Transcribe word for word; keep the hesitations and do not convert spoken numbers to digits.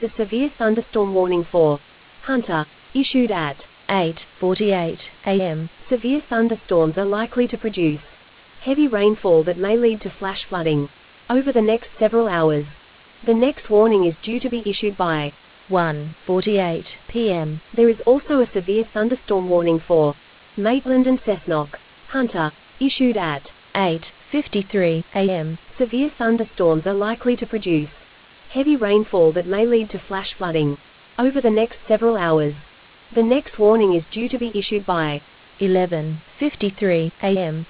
a severe thunderstorm warning for Hunter, issued at eight forty-eight a m Severe thunderstorms are likely to produce heavy rainfall that may lead to flash flooding over the next several hours. The next warning is due to be issued by one forty-eight p m There is also a severe thunderstorm warning for Maitland and Cessnock. Hunter, issued at eight fifty-three a m Severe thunderstorms are likely to produce heavy rainfall that may lead to flash flooding over the next several hours. The next warning is due to be issued by eleven fifty-three a m